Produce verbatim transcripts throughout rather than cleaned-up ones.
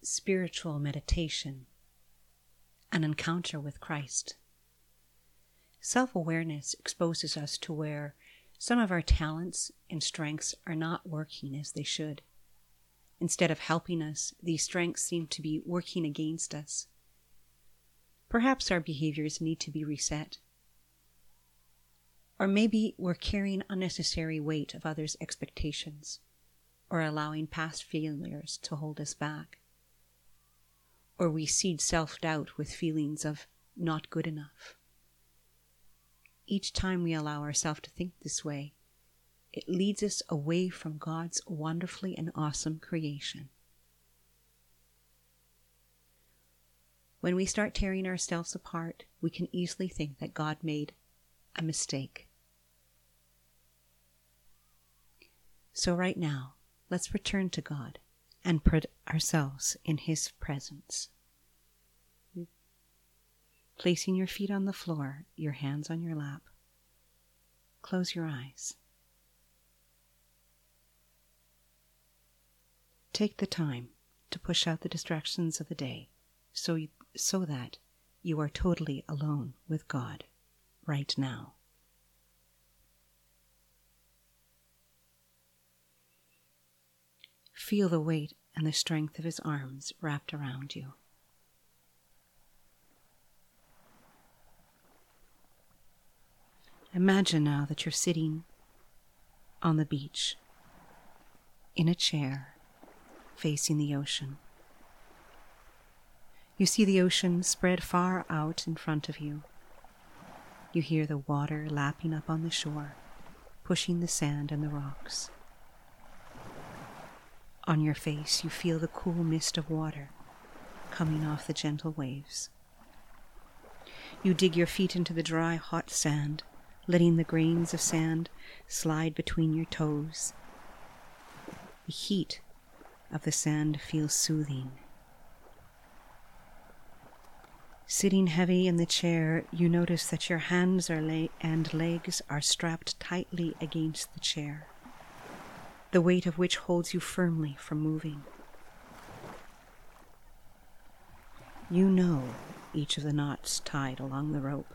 spiritual meditation, an encounter with Christ. Self-awareness exposes us to where some of our talents and strengths are not working as they should. Instead of helping us, these strengths seem to be working against us. Perhaps our behaviors need to be reset. Or maybe we're carrying unnecessary weight of others' expectations, or allowing past failures to hold us back. Or we seed self-doubt with feelings of not good enough. Each time we allow ourselves to think this way, it leads us away from God's wonderfully and awesome creation. When we start tearing ourselves apart, we can easily think that God made a mistake. So right now, let's return to God and put ourselves in His presence. Placing your feet on the floor, your hands on your lap. Close your eyes. Take the time to push out the distractions of the day so, you, so that you are totally alone with God right now. Feel the weight and the strength of His arms wrapped around you. Imagine now that you're sitting on the beach in a chair facing the ocean. You see the ocean spread far out in front of you. You hear the water lapping up on the shore, pushing the sand and the rocks. On your face, you feel the cool mist of water coming off the gentle waves. You dig your feet into the dry, hot sand, letting the grains of sand slide between your toes. The heat of the sand feels soothing. Sitting heavy in the chair, you notice that your hands are la- and legs are strapped tightly against the chair, the weight of which holds you firmly from moving. You know each of the knots tied along the rope.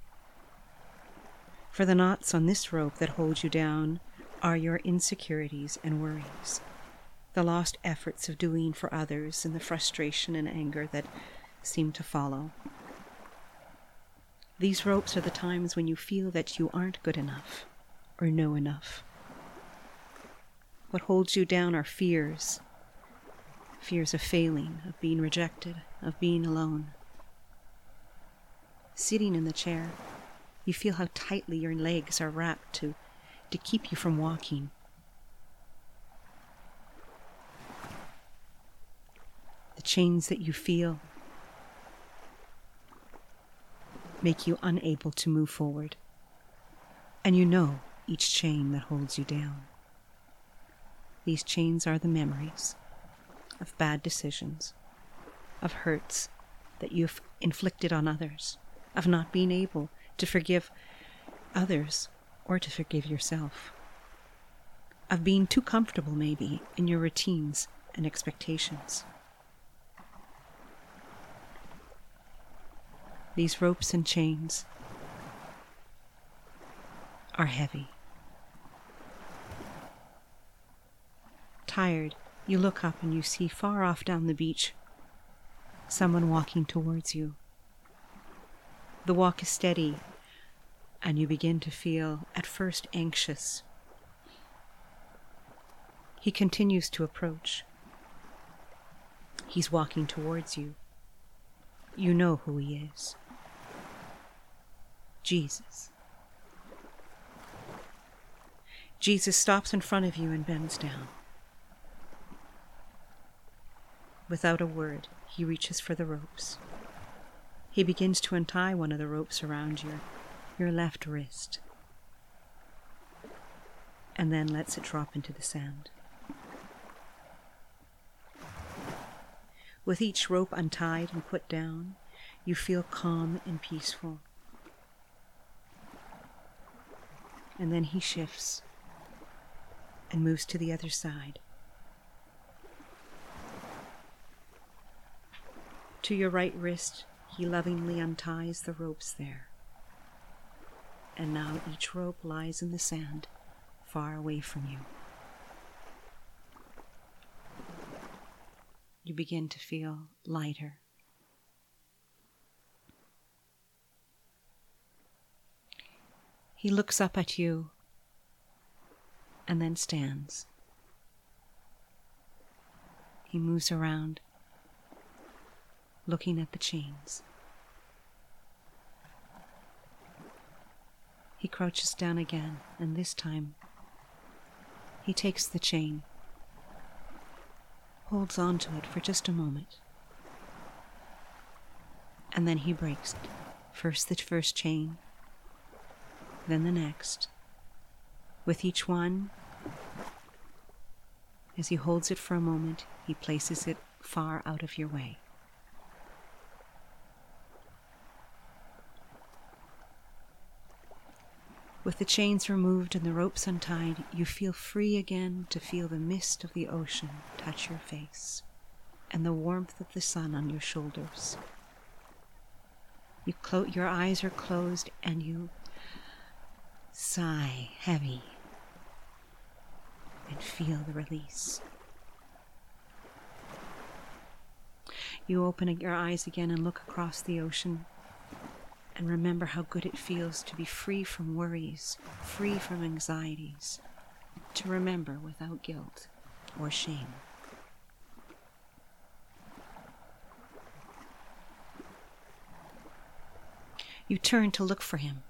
For the knots on this rope that hold you down are your insecurities and worries, the lost efforts of doing for others and the frustration and anger that seem to follow. These ropes are the times when you feel that you aren't good enough or know enough. What holds you down are fears, fears of failing, of being rejected, of being alone. Sitting in the chair, you feel how tightly your legs are wrapped to, to keep you from walking. The chains that you feel make you unable to move forward, and you know each chain that holds you down. These chains are the memories of bad decisions, of hurts that you've inflicted on others, of not being able to forgive others or to forgive yourself, of being too comfortable maybe in your routines and expectations. These ropes and chains are heavy. Tired, you look up and you see far off down the beach someone walking towards you. The walk is steady, and you begin to feel at first anxious. He continues to approach. He's walking towards you. You know who he is. Jesus. Jesus stops in front of you and bends down. Without a word, he reaches for the ropes. He begins to untie one of the ropes around your, your left wrist, and then lets it drop into the sand. With each rope untied and put down, you feel calm and peaceful. And then he shifts and moves to the other side. To your right wrist, he lovingly unties the ropes there. And now each rope lies in the sand, far away from you. You begin to feel lighter. He looks up at you and then stands. He moves around, looking at the chains. He crouches down again, and this time he takes the chain, holds on to it for just a moment, and then he breaks it. First the first chain, then the next. With each one, as he holds it for a moment, he places it far out of your way. With the chains removed and the ropes untied, you feel free again to feel the mist of the ocean touch your face and the warmth of the sun on your shoulders. You clo- your eyes are closed and you sigh heavy and feel the release. You open your eyes again and look across the ocean and remember how good it feels to be free from worries, free from anxieties, to remember without guilt or shame. You turn to look for him.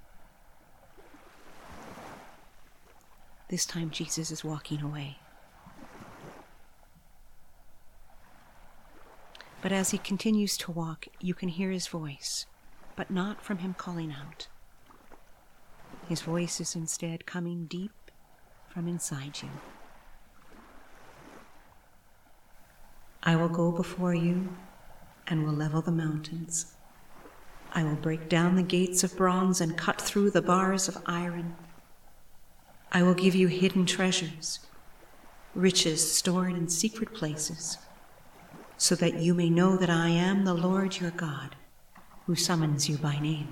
This time Jesus is walking away. But as he continues to walk, you can hear his voice, but not from him calling out. His voice is instead coming deep from inside you. I will go before you and will level the mountains. I will break down the gates of bronze and cut through the bars of iron. I will give you hidden treasures, riches stored in secret places, so that you may know that I am the Lord your God, who summons you by name.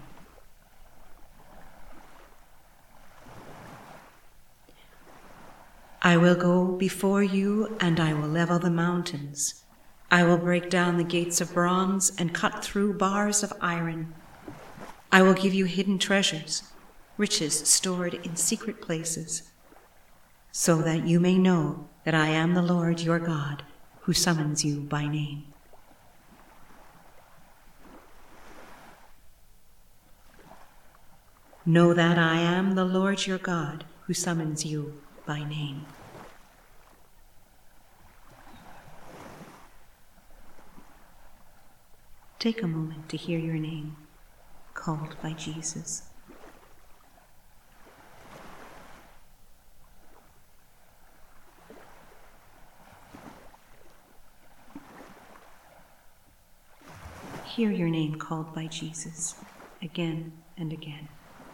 I will go before you and I will level the mountains. I will break down the gates of bronze and cut through bars of iron. I will give you hidden treasures, riches stored in secret places, so that you may know that I am the Lord your God, who summons you by name. Know that I am the Lord your God, who summons you by name. Take a moment to hear your name called by Jesus. Hear your name called by Jesus again and again.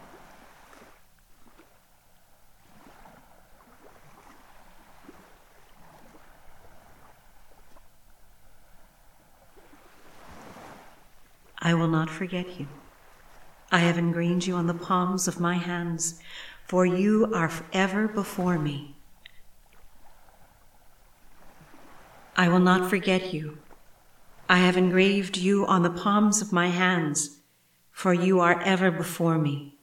I will not forget you. I have engraved you on the palms of my hands, for you are ever before me. I will not forget you. I have engraved you on the palms of my hands, for you are ever before me.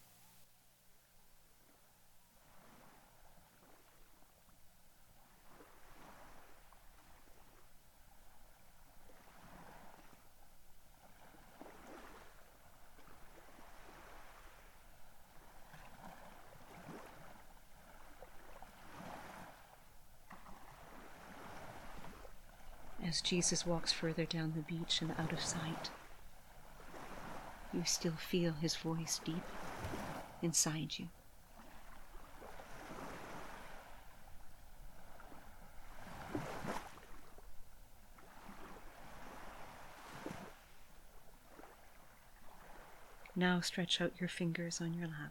As Jesus walks further down the beach and out of sight, you still feel his voice deep inside you. Now stretch out your fingers on your lap.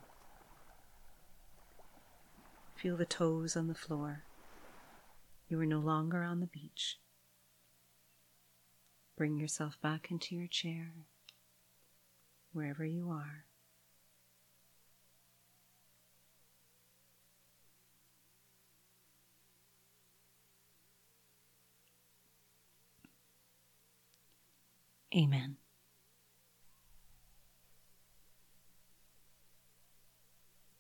Feel the toes on the floor. You are no longer on the beach. Bring yourself back into your chair, wherever you are. Amen.